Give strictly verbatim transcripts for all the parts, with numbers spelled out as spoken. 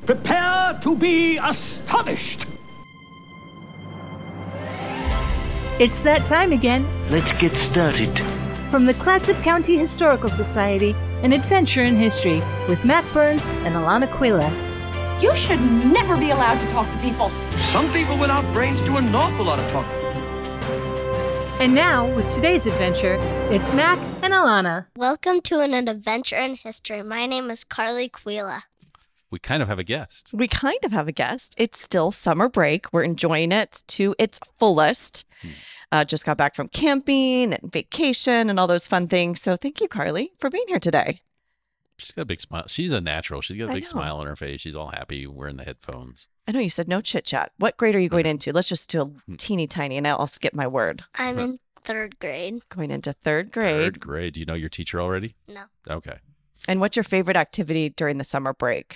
Prepare to be astonished. It's that time again. Let's get started. From the Clatsop County Historical Society, an adventure in history with Mac Burns and Alana Quila. You should never be allowed to talk to people. Some people without brains do an awful lot of talking. And now, with today's adventure, it's Mac and Alana. Welcome to an adventure in history. My name is Carly Quila. We kind of have a guest. We kind of have a guest. It's still summer break. We're enjoying it to its fullest. Hmm. Uh, just got back from camping and vacation and all those fun things. So thank you, Carly, for being here today. She's got a big smile. She's a natural. She's got a big smile on her face. She's all happy wearing the headphones. I know you said no chit chat. What grade are you going into? Let's just do a teeny tiny and I'll skip my word. I'm in third grade. Going into third grade. Third grade. Do you know your teacher already? No. Okay. And what's your favorite activity during the summer break?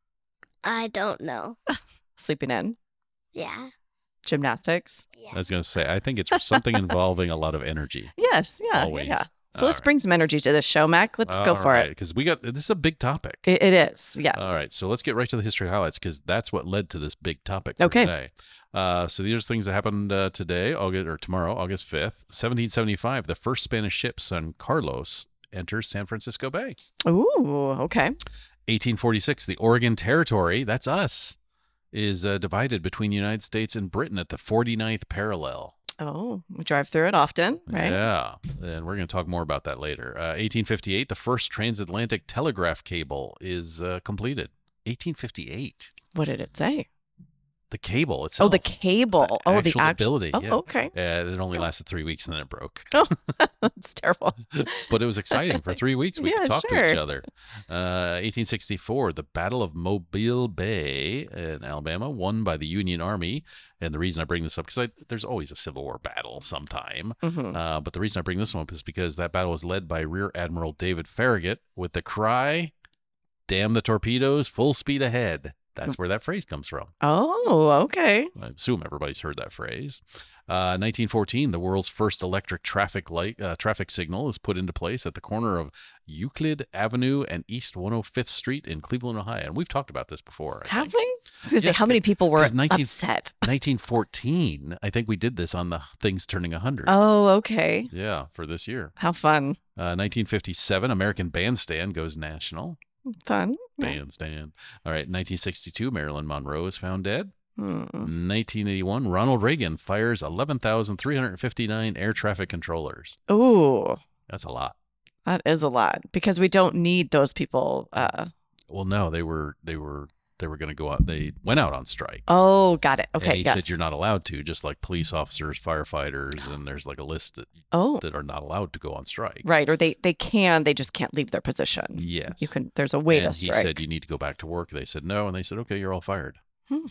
I don't know. Sleeping in? Yeah. Gymnastics? Yeah. I was going to say, I think it's something involving a lot of energy. Yes. Yeah. Always. Yeah. So All let's right. bring some energy to this show, Mac. Let's All go for right, it. Because we got, this is a big topic. It, it is. Yes. All right. So let's get right to the history highlights because that's what led to this big topic for Okay. today. Uh, so these are things that happened uh, today, August or tomorrow, August fifth, seventeen seventy-five. The first Spanish ship, San Carlos, enters San Francisco Bay. Ooh, okay. eighteen forty-six, the Oregon Territory, that's us, is uh, divided between the United States and Britain at the forty-ninth parallel. Oh, we drive through it often, right? Yeah, and we're going to talk more about that later. Uh, eighteen fifty-eight, the first transatlantic telegraph cable is uh, completed. eighteen fifty-eight. What did it say? The cable itself. Oh, the cable. The oh, actual the actual ability. Oh, yeah. okay. Uh, it only lasted three weeks and then it broke. Oh, that's terrible. But it was exciting. For three weeks, we Yeah, could talk sure. to each other. Uh, eighteen sixty-four, the Battle of Mobile Bay in Alabama, won by the Union Army. And the reason I bring this up, because there's always a Civil War battle sometime. Mm-hmm. Uh, but the reason I bring this one up is because that battle was led by Rear Admiral David Farragut with the cry, "Damn the torpedoes, full speed ahead." That's where that phrase comes from. Oh, okay. I assume everybody's heard that phrase. Uh, nineteen fourteen, the world's first electric traffic light uh, traffic signal is put into place at the corner of Euclid Avenue and East one hundred fifth Street in Cleveland, Ohio. And we've talked about this before. I Have think. we? I was going to Yeah, say, how many people were 'cause nineteen upset? nineteen fourteen, I think we did this on the things turning one hundred. Oh, okay. Yeah, for this year. How fun. Uh, nineteen fifty-seven, American Bandstand goes national. Fun. Bandstand. All right, nineteen sixty-two, Marilyn Monroe is found dead. Hmm. nineteen eighty-one, Ronald Reagan fires eleven thousand three hundred fifty-nine air traffic controllers. Ooh, That's a lot. that is a lot because we don't need those people. Uh, Well, no, they were they were they were going to go out. They went out on strike. oh, got it. Okay, And he yes. said you're not allowed to, just like police officers, firefighters, and there's like a list that oh, that are not allowed to go on strike. right. Or they, they can, they just can't leave their position. Yes. You can. There's a way and to he strike. said you need to go back to work. They said no, and they said okay, you're all fired. Hmm.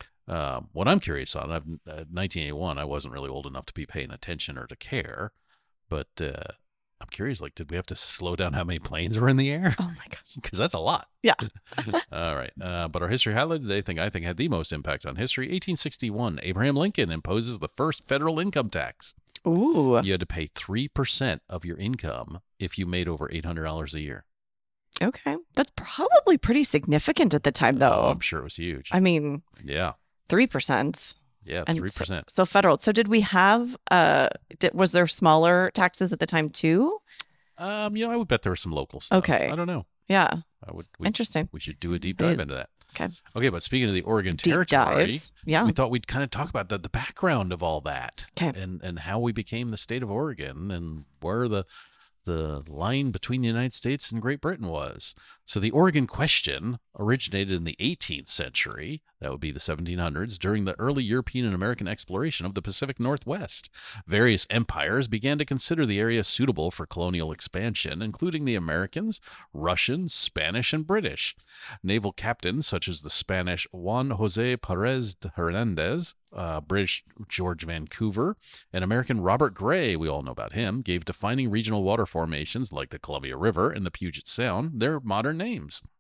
Um, what I'm curious on, I've, uh, nineteen eighty-one, I wasn't really old enough to be paying attention or to care, but uh, I'm curious, like, did we have to slow down how many planes were in the air? Oh my gosh. Because that's a lot. Yeah. All right. Uh, but our history highlight today, thing I think had the most impact on history, eighteen sixty-one, Abraham Lincoln imposes the first federal income tax. Ooh. You had to pay three percent of your income if you made over eight hundred dollars a year. Okay. That's probably pretty significant at the time, though. Oh, I'm sure it was huge. I mean, yeah. three percent. Yeah, And three so, percent. so federal. So did we have, uh, did, was there smaller taxes at the time too? Um, you know, I would bet there was some local stuff. Okay. I don't know. Yeah. I would. We, Interesting. We should do a deep dive It- into that. Okay. Okay, but speaking of the Oregon Deep Territory, dives. Yeah. we thought we'd kind of talk about the, the background of all that. Okay. And and how we became the state of Oregon and where the the line between the United States and Great Britain was. So the Oregon question originated in the eighteenth century, that would be the seventeen hundreds, during the early European and American exploration of the Pacific Northwest. Various empires began to consider the area suitable for colonial expansion, including the Americans, Russians, Spanish, and British. Naval captains such as the Spanish Juan Jose Perez de Hernandez, uh, British George Vancouver, and American Robert Gray, we all know about him, gave defining regional water formations like the Columbia River and the Puget Sound their modern names.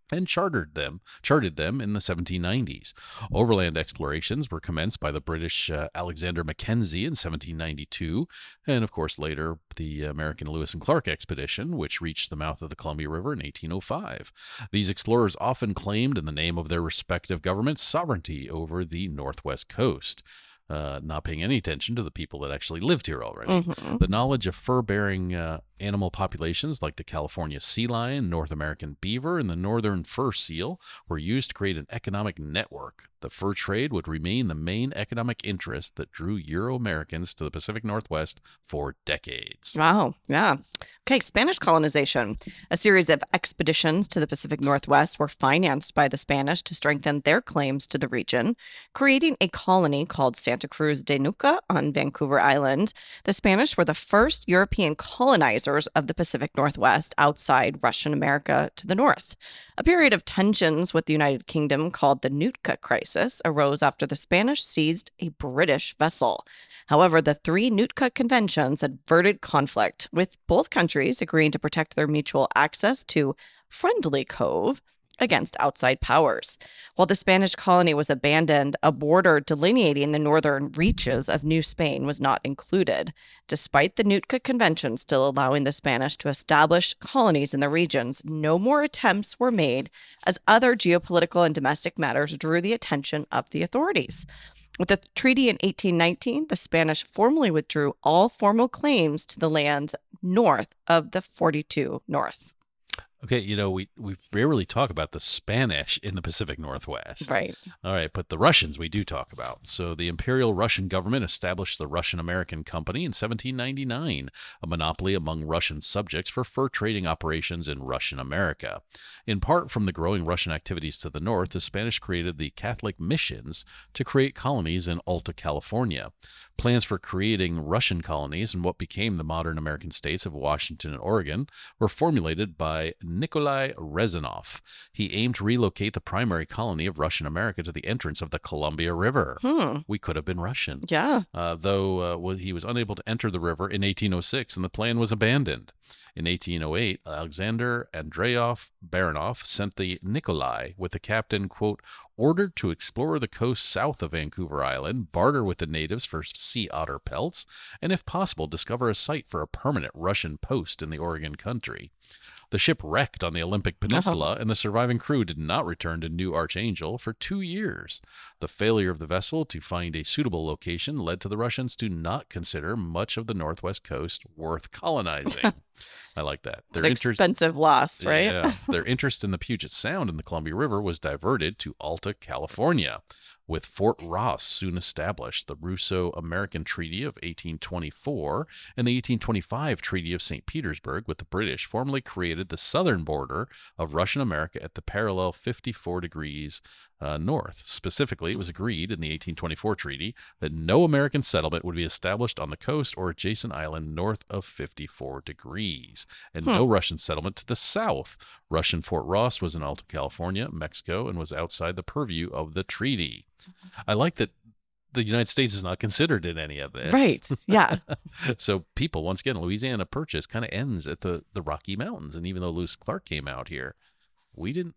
and chartered them, charted them in the seventeen nineties. Overland explorations were commenced by the British uh, Alexander Mackenzie in seventeen ninety-two, and of course later the American Lewis and Clark expedition, which reached the mouth of the Columbia River in eighteen oh five. These explorers often claimed, in the name of their respective governments, sovereignty over the northwest coast. Uh, not paying any attention to the people that actually lived here already. Mm-hmm. The knowledge of fur-bearing uh, animal populations like the California sea lion, North American beaver, and the northern fur seal were used to create an economic network. The fur trade would remain the main economic interest that drew Euro-Americans to the Pacific Northwest for decades. Wow. Yeah. Okay. Spanish colonization. A series of expeditions to the Pacific Northwest were financed by the Spanish to strengthen their claims to the region, creating a colony called Santa Cruz de Nuca on Vancouver Island. The Spanish were the first European colonizers of the Pacific Northwest outside Russian America to the north. A period of tensions with the United Kingdom called the Nootka Crisis arose after the Spanish seized a British vessel. However, the three Nootka Conventions averted conflict, with both countries agreeing to protect their mutual access to Friendly Cove against outside powers. While the Spanish colony was abandoned, a border delineating the northern reaches of New Spain was not included, despite the Nootka Convention still allowing the Spanish to establish colonies in the regions. No more attempts were made, as other geopolitical and domestic matters drew the attention of the authorities. With the treaty in eighteen nineteen, the Spanish formally withdrew all formal claims to the lands north of the forty-two North. Okay, you know, we, we rarely talk about the Spanish in the Pacific Northwest. Right. All right, but the Russians we do talk about. So the Imperial Russian government established the Russian-American Company in seventeen ninety-nine, a monopoly among Russian subjects for fur trading operations in Russian America. In part from the growing Russian activities to the north, the Spanish created the Catholic missions to create colonies in Alta California. Plans for creating Russian colonies in what became the modern American states of Washington and Oregon were formulated by Nikolai Rezanov. He aimed to relocate the primary colony of Russian America to the entrance of the Columbia River. Hmm. We could have been Russian. Yeah. Uh, though uh, well, he was unable to enter the river in eighteen oh six, and the plan was abandoned. In eighteen oh eight, Alexander Andreev Baranov sent the Nikolai with the captain, quote, ordered to explore the coast south of Vancouver Island, barter with the natives for sea otter pelts, and if possible, discover a site for a permanent Russian post in the Oregon country. The ship wrecked on the Olympic Peninsula, and the surviving crew did not return to New Archangel for two years. The failure of the vessel to find a suitable location led to the Russians to not consider much of the northwest coast worth colonizing. I like that. It's an expensive loss, right? Yeah. Their interest in the Puget Sound and the Columbia River was diverted to Alta California. With Fort Ross soon established, the Russo-American Treaty of eighteen twenty-four and the eighteen twenty-five Treaty of Saint Petersburg with the British formally created the southern border of Russian America at the parallel fifty-four degrees uh, north. Specifically, it was agreed in the eighteen twenty-four treaty that no American settlement would be established on the coast or adjacent island north of fifty-four degrees, and Hmm. no Russian settlement to the south. Russian Fort Ross was in Alta California, Mexico, and was outside the purview of the treaty. I like that the United States is not considered in any of this. Right. Yeah. So people, once again, Louisiana Purchase kind of ends at the, the Rocky Mountains. And even though Lewis and Clark came out here, we didn't,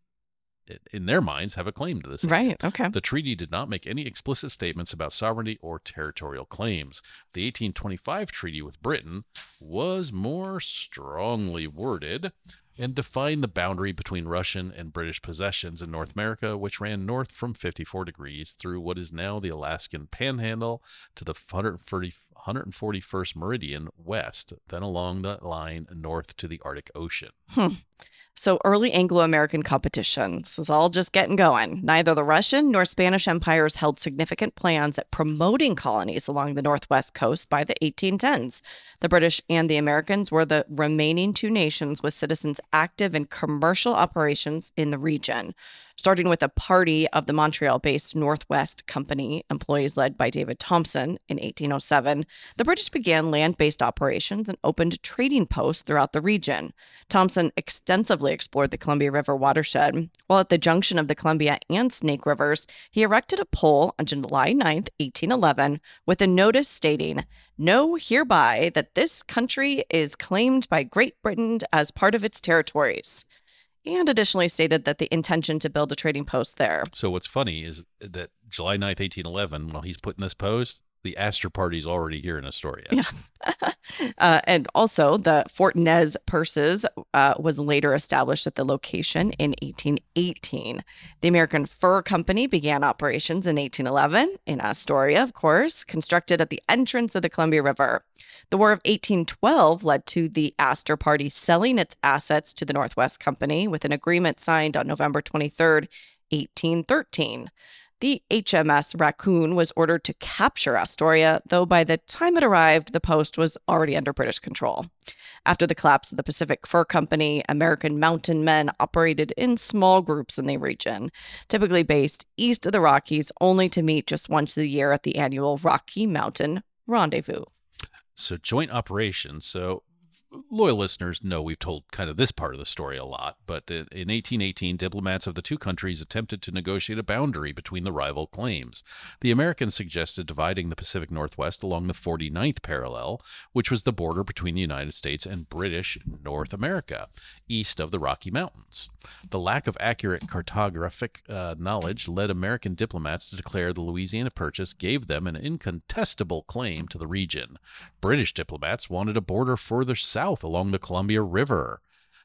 in their minds, have a claim to this. Right. Okay. The treaty did not make any explicit statements about sovereignty or territorial claims. The eighteen twenty-five treaty with Britain was more strongly worded and defined the boundary between Russian and British possessions in North America, which ran north from fifty-four degrees through what is now the Alaskan Panhandle to the one hundred forty-first meridian west, then along the line north to the Arctic Ocean. Hmm. So early Anglo-American competition. This was all just getting going. Neither the Russian nor Spanish empires held significant plans at promoting colonies along the northwest coast by the eighteen tens. The British and the Americans were the remaining two nations with citizens active in commercial operations in the region. Starting with a party of the Montreal-based Northwest Company, employees led by David Thompson in eighteen oh seven, the British began land-based operations and opened trading posts throughout the region. Thompson extensively explored the Columbia River watershed. While at the junction of the Columbia and Snake Rivers, he erected a pole on July ninth, eighteen eleven, with a notice stating, "Know hereby that this country is claimed by Great Britain as part of its territories." and additionally stated that the intention to build a trading post there. So what's funny is that July ninth, eighteen eleven, while he's putting this post, the Astor party's already here in Astoria. Yeah. uh, and also, the Fort Nez Purses uh, was later established at the location in eighteen eighteen. The American Fur Company began operations in eighteen eleven in Astoria, of course, constructed at the entrance of the Columbia River. The War of eighteen twelve led to the Astor Party selling its assets to the Northwest Company with an agreement signed on November twenty-third, eighteen thirteen. The H M S Raccoon was ordered to capture Astoria, though by the time it arrived, the post was already under British control. After the collapse of the Pacific Fur Company, American mountain men operated in small groups in the region, typically based east of the Rockies, only to meet just once a year at the annual Rocky Mountain Rendezvous. So joint operations. So loyal listeners know we've told kind of this part of the story a lot, but in eighteen eighteen, diplomats of the two countries attempted to negotiate a boundary between the rival claims. The Americans suggested dividing the Pacific Northwest along the forty-ninth parallel, which was the border between the United States and British North America, east of the Rocky Mountains. The lack of accurate cartographic uh, knowledge led American diplomats to declare the Louisiana Purchase gave them an incontestable claim to the region. British diplomats wanted a border further south South along the Columbia River,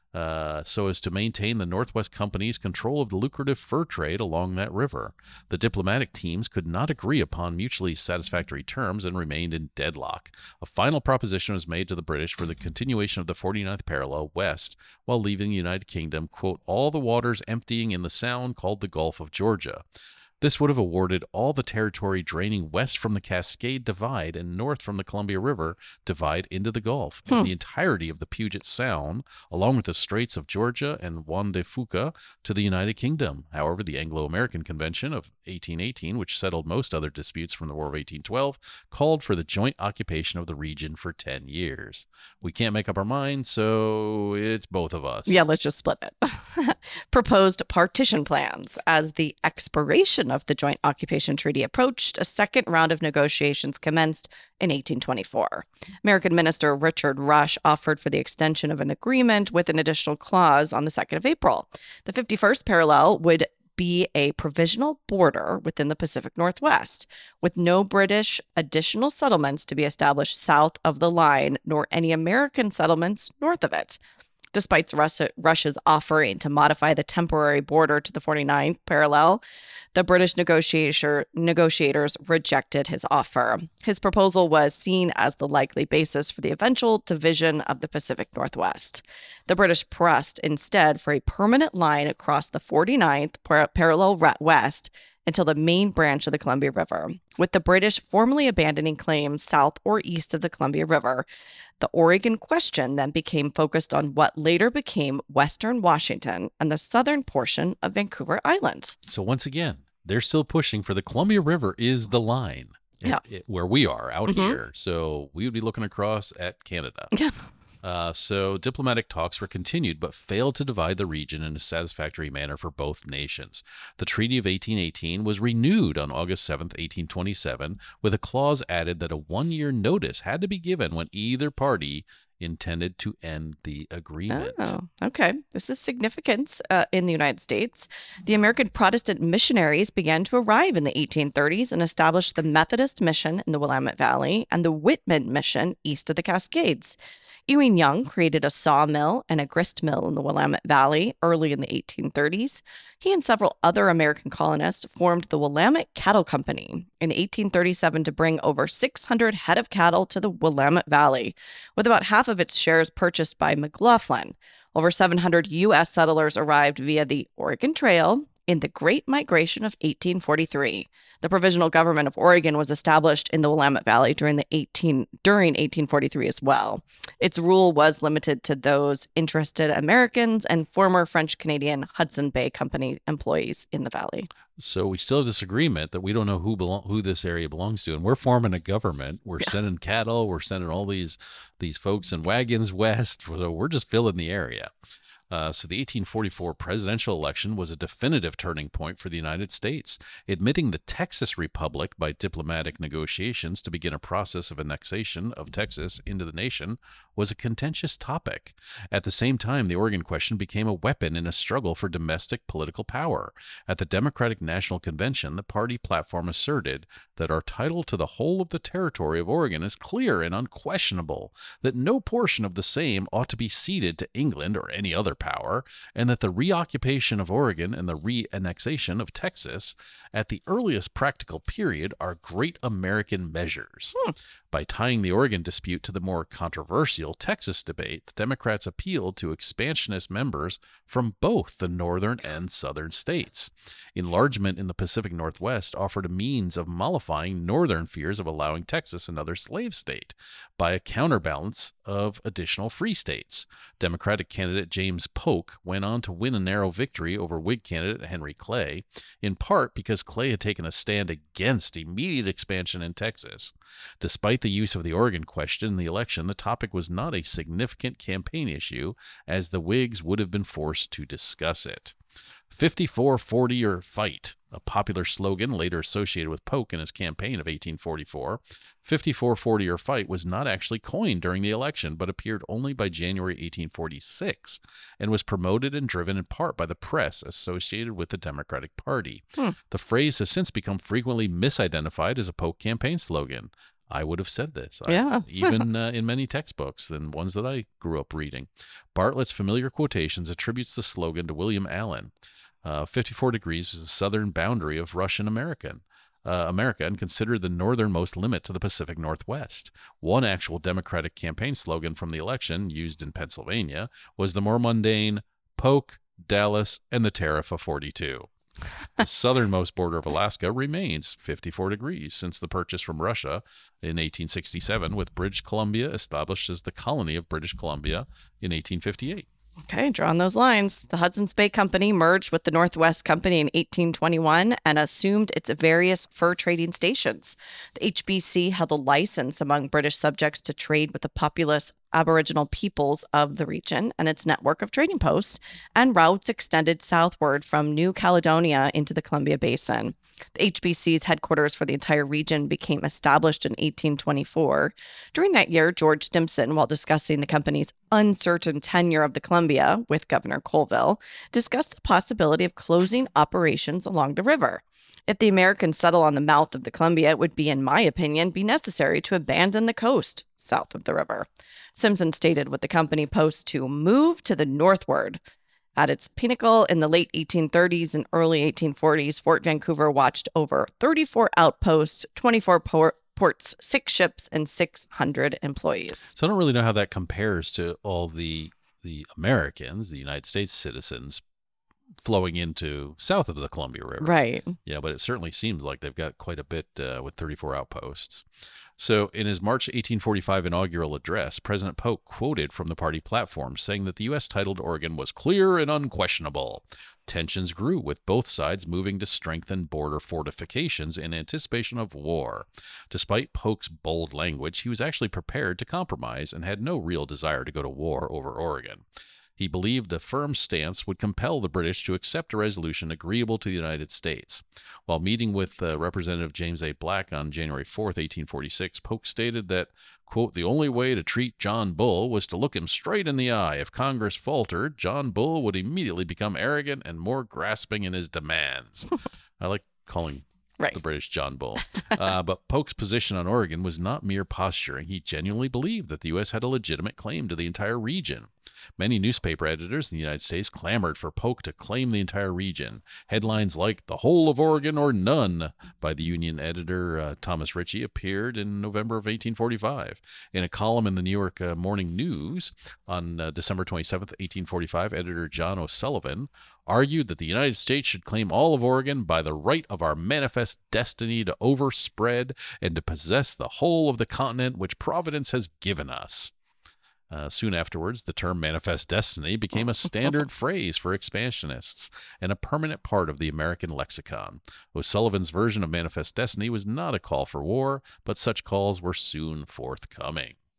uh, so as to maintain the Northwest Company's control of the lucrative fur trade along that river. The diplomatic teams could not agree upon mutually satisfactory terms and remained in deadlock. A final proposition was made to the British for the continuation of the forty-ninth parallel west while leaving the United Kingdom, quote, all the waters emptying in the sound called the Gulf of Georgia. This would have awarded all the territory draining west from the Cascade Divide and north from the Columbia River Divide into the Gulf, Hmm. and the entirety of the Puget Sound, along with the Straits of Georgia and Juan de Fuca, to the United Kingdom. However, the Anglo-American Convention of eighteen eighteen, which settled most other disputes from the War of eighteen twelve, called for the joint occupation of the region for ten years. We can't make up our minds, so it's both of us. Yeah, let's just split it. Proposed partition plans. As the expiration of the Joint Occupation Treaty approached, a second round of negotiations commenced in eighteen twenty-four. American Minister Richard Rush offered for the extension of an agreement with an additional clause on the second of April. The fifty-first parallel would be a provisional border within the Pacific Northwest, with no British additional settlements to be established south of the line, nor any American settlements north of it. Despite Russia, Russia's offering to modify the temporary border to the forty-ninth parallel, the British negotiator, negotiators rejected his offer. His proposal was seen as the likely basis for the eventual division of the Pacific Northwest. The British pressed instead for a permanent line across the forty-ninth par- parallel west until the main branch of the Columbia River, with the British formally abandoning claims south or east of the Columbia River. The Oregon question then became focused on what later became Western Washington and the southern portion of Vancouver Island. So once again, they're still pushing for the Columbia River is the line Yeah. it- it- where we are out Mhm. here. So we would be looking across at Canada. Yeah. Uh, so diplomatic talks were continued, but failed to divide the region in a satisfactory manner for both nations. The Treaty of eighteen eighteen was renewed on August seventh, eighteen twenty-seven, with a clause added that a one-year notice had to be given when either party intended to end the agreement. Oh, okay. This is significant uh, in the United States. The American Protestant missionaries began to arrive in the eighteen thirties and established the Methodist Mission in the Willamette Valley and the Whitman Mission east of the Cascades. Ewing Young created a sawmill and a grist mill in the Willamette Valley early in the eighteen thirties. He and several other American colonists formed the Willamette Cattle Company in eighteen thirty-seven to bring over six hundred head of cattle to the Willamette Valley, with about half of its shares purchased by McLaughlin. Over seven hundred U S settlers arrived via the Oregon Trail in the Great Migration of eighteen forty-three. The Provisional Government of Oregon was established in the Willamette Valley during the eighteen during eighteen forty-three as well. Its rule was limited to those interested Americans and former French-Canadian Hudson Bay Company employees in the valley. So we still have this agreement that we don't know who belong, who this area belongs to, and we're forming a government. We're Yeah. sending cattle. We're sending all these these folks in wagons west. So we're just filling the area. Uh, so the eighteen forty-four presidential election was a definitive turning point for the United States. Admitting the Texas Republic by diplomatic negotiations to begin a process of annexation of Texas into the nation was a contentious topic. At the same time, the Oregon question became a weapon in a struggle for domestic political power. At the Democratic National Convention, the party platform asserted that our title to the whole of the territory of Oregon is clear and unquestionable, that no portion of the same ought to be ceded to England or any other power, and that the reoccupation of Oregon and the re-annexation of Texas at the earliest practical period are great American measures. Hmm. By tying the Oregon dispute to the more controversial Texas debate, the Democrats appealed to expansionist members from both the northern and southern states. Enlargement in the Pacific Northwest offered a means of mollifying northern fears of allowing Texas another slave state by a counterbalance of additional free states. Democratic candidate James Polk went on to win a narrow victory over Whig candidate Henry Clay, in part because Clay had taken a stand against immediate expansion in Texas. Despite the use of the Oregon question in the election, the topic was not a significant campaign issue, as the Whigs would have been forced to discuss it. fifty-four forty or fight, a popular slogan later associated with Polk in his campaign of eighteen forty-four. fifty-four forty or fight was not actually coined during the election, but appeared only by January eighteen forty-six, and was promoted and driven in part by the press associated with the Democratic Party. Hmm. The phrase has since become frequently misidentified as a Polk campaign slogan. I would have said this, yeah. I, even uh, in many textbooks and ones that I grew up reading. Bartlett's Familiar Quotations attributes the slogan to William Allen. Uh, fifty-four degrees was the southern boundary of Russian American. Uh, America and considered the northernmost limit to the Pacific Northwest. One actual Democratic campaign slogan from the election, used in Pennsylvania, was the more mundane Polk, Dallas, and the Tariff of forty-two. The southernmost border of Alaska remains fifty-four degrees since the purchase from Russia in eighteen sixty-seven, with British Columbia established as the colony of British Columbia in eighteen fifty-eight. Okay, drawing those lines. The Hudson's Bay Company merged with the Northwest Company in eighteen twenty-one and assumed its various fur trading stations. The H B C held a license among British subjects to trade with the populous Aboriginal peoples of the region, and its network of trading posts and routes extended southward from New Caledonia into the Columbia Basin. The H B C's headquarters for the entire region became established in eighteen twenty-four. During that year, George Stimson, while discussing the company's uncertain tenure of the Columbia with Governor Colville, discussed the possibility of closing operations along the river. If the Americans settle on the mouth of the Columbia, it would be, in my opinion, be necessary to abandon the coast south of the river. Simpson stated with the company post to move to the northward. At its pinnacle in the late eighteen thirties and early eighteen forties, Fort Vancouver watched over thirty-four outposts, twenty-four por- ports, six ships, and six hundred employees. So I don't really know how that compares to all the the Americans, the United States citizens, flowing into south of the Columbia River. Right. Yeah, but it certainly seems like they've got quite a bit uh, with thirty-four outposts. So in his March eighteen forty-five inaugural address, President Polk quoted from the party platform, saying that the U S title to Oregon was clear and unquestionable. Tensions grew, with both sides moving to strengthen border fortifications in anticipation of war. Despite Polk's bold language, he was actually prepared to compromise and had no real desire to go to war over Oregon. He believed a firm stance would compel the British to accept a resolution agreeable to the United States. While meeting with uh, Representative James A. Black on January fourth, eighteen forty-six, Polk stated that, quote, the only way to treat John Bull was to look him straight in the eye. If Congress faltered, John Bull would immediately become arrogant and more grasping in his demands. I like calling Right. the British John Bull. Uh, but Polk's position on Oregon was not mere posturing. He genuinely believed that the U S had a legitimate claim to the entire region. Many newspaper editors in the United States clamored for Polk to claim the entire region. Headlines like "The Whole of Oregon or None" by the Union editor uh, Thomas Ritchie appeared in November of eighteen forty-five. In a column in the New York uh, Morning News on uh, December twenty-seventh, eighteen forty-five, editor John O'Sullivan argued that the United States should claim all of Oregon by the right of our manifest destiny to overspread and to possess the whole of the continent which Providence has given us. Uh, soon afterwards, the term manifest destiny became a standard phrase for expansionists and a permanent part of the American lexicon. O'Sullivan's version of manifest destiny was not a call for war, but such calls were soon forthcoming.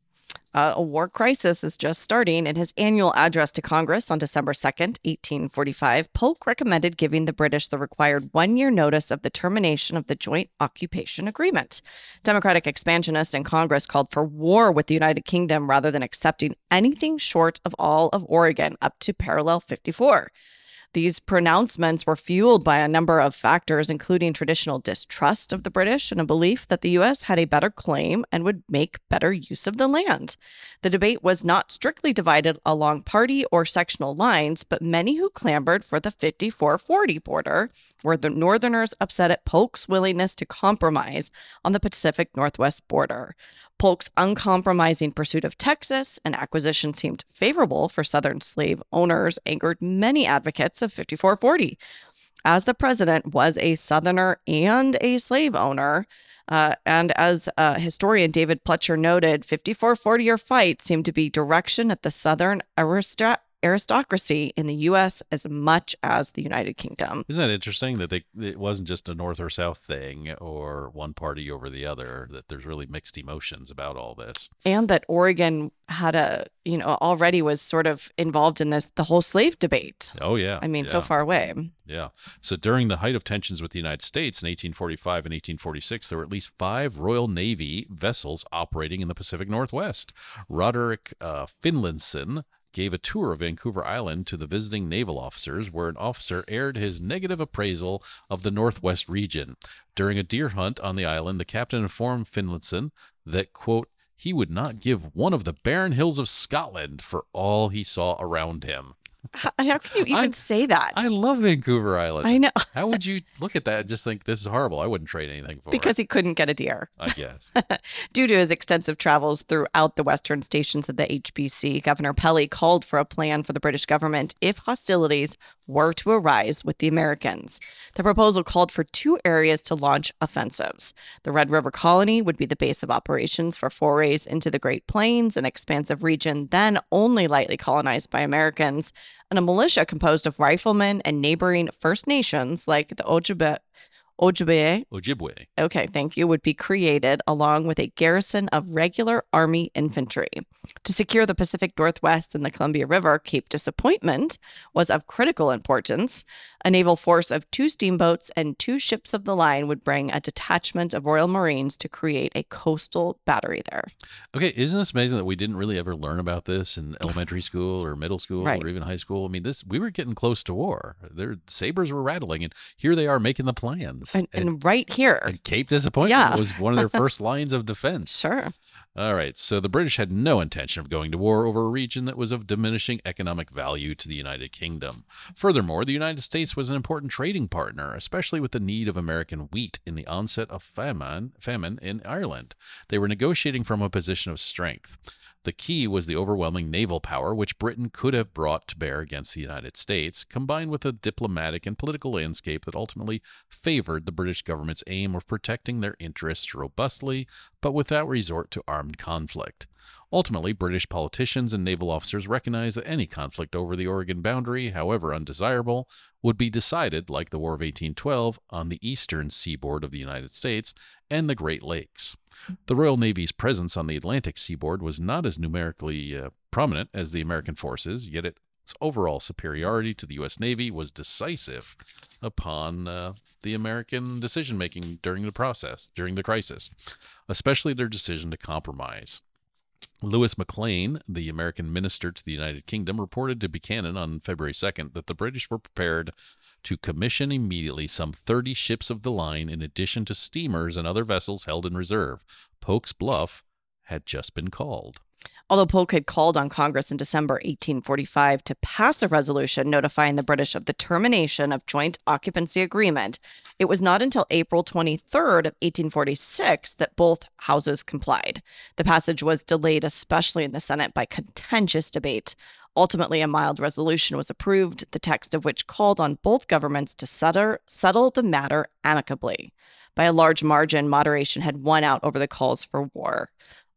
Uh, a war crisis is just starting. In his annual address to Congress on December second, eighteen forty-five, Polk recommended giving the British the required one-year notice of the termination of the Joint Occupation Agreement. Democratic expansionists in Congress called for war with the United Kingdom rather than accepting anything short of all of Oregon up to Parallel fifty-four. These pronouncements were fueled by a number of factors, including traditional distrust of the British and a belief that the U S had a better claim and would make better use of the land. The debate was not strictly divided along party or sectional lines, but many who clamored for the fifty-four forty border were the Northerners upset at Polk's willingness to compromise on the Pacific Northwest border. Polk's uncompromising pursuit of Texas and acquisition seemed favorable for Southern slave owners, angered many advocates of fifty-four forty. As the president was a Southerner and a slave owner, uh, and as uh, historian David Pletcher noted, fifty-four forty or fight seemed to be direction at the Southern aristocrat. aristocracy in the U S as much as the United Kingdom. Isn't that interesting that they it wasn't just a North or South thing or one party over the other, that there's really mixed emotions about all this? And that Oregon had a, you know, already was sort of involved in this, the whole slave debate. Oh, yeah. I mean, yeah. so far away. Yeah. So during the height of tensions with the United States in eighteen forty-five and eighteen forty-six, there were at least five Royal Navy vessels operating in the Pacific Northwest. Roderick uh, Finlayson gave a tour of Vancouver Island to the visiting naval officers, where an officer aired his negative appraisal of the Northwest region. During a deer hunt on the island, the captain informed Finlayson that, quote, he would not give one of the barren hills of Scotland for all he saw around him. How, how can you even I, say that? I love Vancouver Island. I know. How would you look at that and just think this is horrible? I wouldn't trade anything for Because it. he couldn't get a deer. I guess. Due to his extensive travels throughout the western stations of the H B C, Governor Pelly called for a plan for the British government if hostilities were to arise with the Americans. The proposal called for two areas to launch offensives. The Red River Colony would be the base of operations for forays into the Great Plains, an expansive region then only lightly colonized by Americans, and a militia composed of riflemen and neighboring First Nations like the Ojibwe. Ojibwe. Ojibwe. Okay, thank you, would be created along with a garrison of regular Army infantry. To secure the Pacific Northwest and the Columbia River, Cape Disappointment was of critical importance. A naval force of two steamboats and two ships of the line would bring a detachment of Royal Marines to create a coastal battery there. Okay, isn't this amazing that we didn't really ever learn about this in elementary school or middle school Right. or even high school? I mean, this we were getting close to war. Their sabers were rattling, and here they are making the plans. And, and right here. and Cape Disappointment Yeah. was one of their first lines of defense. Sure. All right, so the British had no intention of going to war over a region that was of diminishing economic value to the United Kingdom. Furthermore, the United States was an important trading partner, especially with the need of American wheat in the onset of famine, famine in Ireland. They were negotiating from a position of strength. The key was the overwhelming naval power which Britain could have brought to bear against the United States, combined with a diplomatic and political landscape that ultimately favored the British government's aim of protecting their interests robustly, but without resort to armed conflict. Ultimately, British politicians and naval officers recognized that any conflict over the Oregon boundary, however undesirable, would be decided, like the War of eighteen twelve, on the eastern seaboard of the United States and the Great Lakes. The Royal Navy's presence on the Atlantic seaboard was not as numerically uh, prominent as the American forces, yet its overall superiority to the U S Navy was decisive upon uh, the American decision-making during the process, during the crisis, especially their decision to compromise. Lewis McLean, the American minister to the United Kingdom, reported to Buchanan on February second that the British were prepared to commission immediately some thirty ships of the line in addition to steamers and other vessels held in reserve. Polk's bluff had just been called. Although Polk had called on Congress in December eighteen forty-five to pass a resolution notifying the British of the termination of joint occupancy agreement, it was not until April twenty-third of eighteen forty-six that both houses complied. The passage was delayed, especially in the Senate, by contentious debate. Ultimately, a mild resolution was approved, the text of which called on both governments to settle, settle the matter amicably. By a large margin, moderation had won out over the calls for war.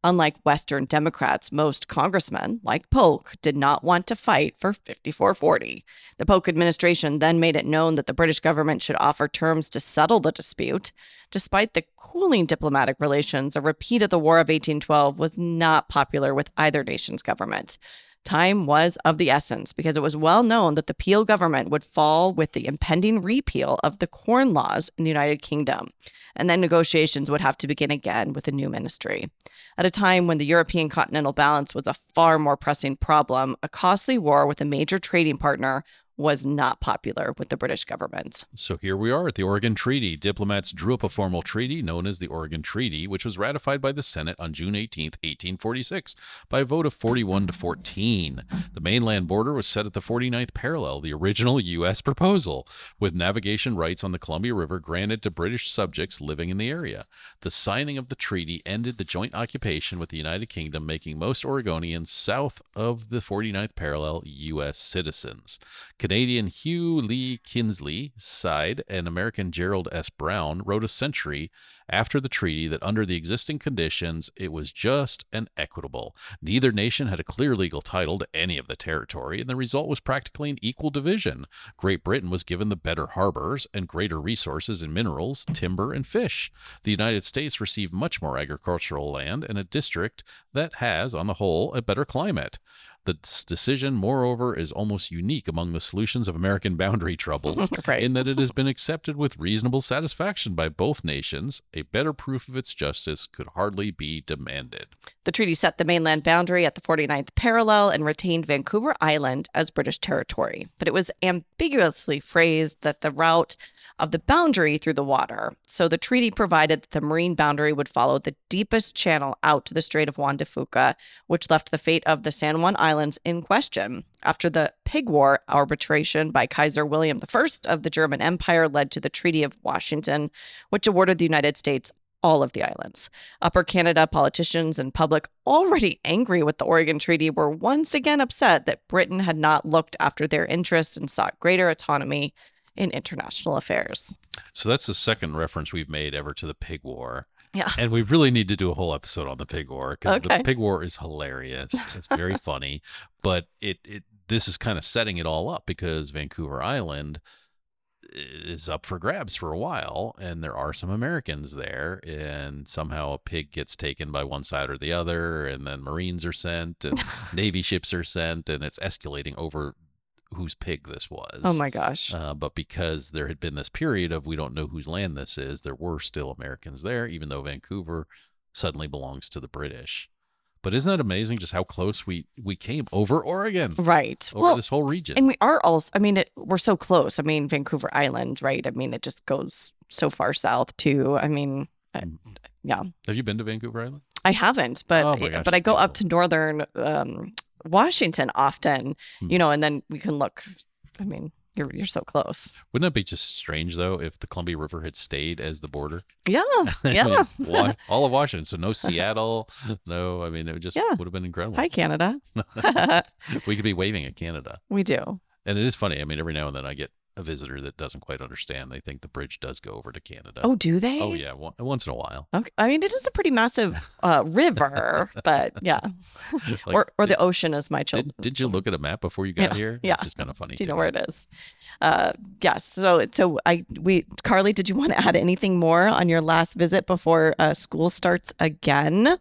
Unlike Western Democrats, most congressmen, like Polk, did not want to fight for fifty-four forty. The Polk administration then made it known that the British government should offer terms to settle the dispute. Despite the cooling diplomatic relations, a repeat of the War of eighteen twelve was not popular with either nation's government. Time was of the essence because it was well known that the Peel government would fall with the impending repeal of the Corn Laws in the United Kingdom, and then negotiations would have to begin again with a new ministry. At a time when the European continental balance was a far more pressing problem, a costly war with a major trading partner was not popular with the British government. So here we are at the Oregon Treaty. Diplomats drew up a formal treaty known as the Oregon Treaty, which was ratified by the Senate on June eighteenth, eighteen forty-six, by a vote of forty-one to fourteen. The mainland border was set at the forty-ninth parallel, the original U S proposal, with navigation rights on the Columbia River granted to British subjects living in the area. The signing of the treaty ended the joint occupation with the United Kingdom, making most Oregonians south of the forty-ninth parallel U S citizens. Canadian Hugh Lee Kinsley sighed, and American Gerald S. Brown wrote a century after the treaty that under the existing conditions, it was just and equitable. Neither nation had a clear legal title to any of the territory, and the result was practically an equal division. Great Britain was given the better harbors and greater resources in minerals, timber, and fish. The United States received much more agricultural land and a district that has, on the whole, a better climate. This decision, moreover, is almost unique among the solutions of American boundary troubles, Right. in that it has been accepted with reasonable satisfaction by both nations. A better proof of its justice could hardly be demanded. The treaty set the mainland boundary at the forty-ninth parallel and retained Vancouver Island as British territory, but it was ambiguously phrased that the route of the boundary through the water. So the treaty provided that the marine boundary would follow the deepest channel out to the Strait of Juan de Fuca, which left the fate of the San Juan Islands in question. After the Pig War, arbitration by Kaiser William the First of the German Empire led to the Treaty of Washington, which awarded the United States all of the islands. Upper Canada politicians and public, already angry with the Oregon Treaty, were once again upset that Britain had not looked after their interests and sought greater autonomy in international affairs. So that's the second reference we've made ever to the Pig War. Yeah. And we really need to do a whole episode on the Pig War, because Okay. the Pig War is hilarious. It's very funny, but it, it this is kind of setting it all up, because Vancouver Island is up for grabs for a while, and there are some Americans there, and somehow a pig gets taken by one side or the other, and then Marines are sent and Navy ships are sent, and it's escalating over whose pig this was. Oh my gosh. Uh, but because there had been this period of we don't know whose land this is, there were still Americans there, even though Vancouver suddenly belongs to the British. But isn't that amazing just how close we, we came over Oregon, Right. over Well, this whole region? and we are also, I mean, it, we're so close. I mean, Vancouver Island, right? I mean, it just goes so far south too. I mean, I, yeah. Have you been to Vancouver Island? I haven't, but Oh my gosh, but I it's go up beautiful. to northern um, Washington often, Hmm. you know, and then we can look. I mean, you're you're so close. Wouldn't that be just strange, though, if the Columbia River had stayed as the border? Yeah, I yeah. mean, wa- all of Washington. So no Seattle. No, I mean, it would just Yeah. would have been incredible. Hi, Canada. We could be waving at Canada. We do. And it is funny. I mean, every now and then I get a visitor that doesn't quite understand. They think the bridge does go over to Canada. Oh, do they? Oh, yeah. One, once in a while. Okay. I mean, it is a pretty massive uh, river, but yeah, Like, or or the did, ocean, as my children. did, did you look at a map before you got Yeah, here? yeah. It's just kind of funny. Do you to know me. where it is? Uh, yes. So, so I, we, Carly, did you want to add anything more on your last visit before uh, school starts again?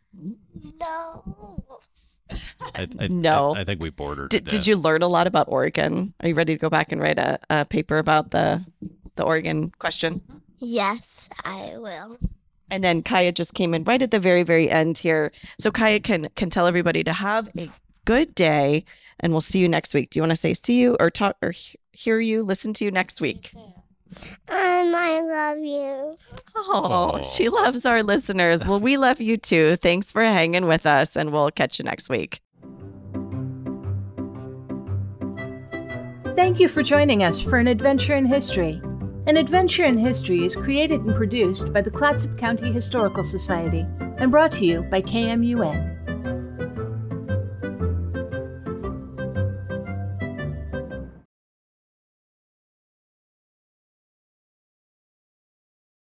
No. I, I, No. I, I think we bordered. Did, did you learn a lot about Oregon? Are you ready to go back and write a, a paper about the the Oregon question? Yes, I will. And then Kaya just came in right at the very, very end here. So Kaya can can tell everybody to have a good day, and we'll see you next week. Do you want to say see you or talk or he- hear you, listen to you next week? Um, I love you. Oh, Aw. she loves our listeners. Well, we love you too. Thanks for hanging with us, and we'll catch you next week. Thank you for joining us for An Adventure in History. An Adventure in History is created and produced by the Clatsop County Historical Society and brought to you by K M U N.